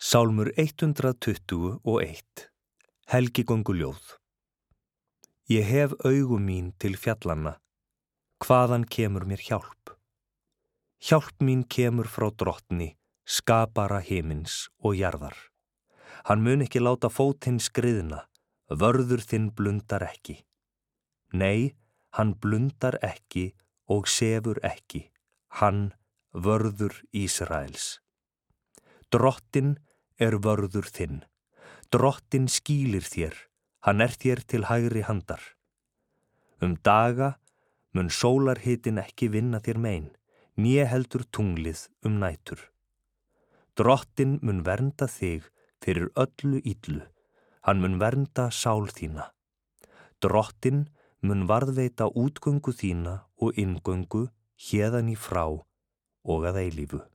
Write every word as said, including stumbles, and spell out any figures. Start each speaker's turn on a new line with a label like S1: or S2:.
S1: Sálmur hundrað tuttugu og eitt. Helgigönguljóð. Ég hef augu mín til fjallanna, hvaðan kemur mér hjálp? Hjálp mín kemur frá Drottni, skapara himins og jarðar. Hann mun ekki láta fótinn skriðna, vörður þinn blundar ekki. Nei, hann blundar ekki og sefur ekki, hann vörður Ísraels. Drottinn er vörður þinn, Drottinn skýlir þér, hann er þér til hægri handar. Um daga mun sólarhitin ekki vinna þér mein, né heldur tunglið um nætur. Drottinn mun vernda þig fyrir öllu illu, hann mun vernda sál þína. Drottinn mun varðveita útgöngu þína og inngöngu héðan í frá og að eilífu.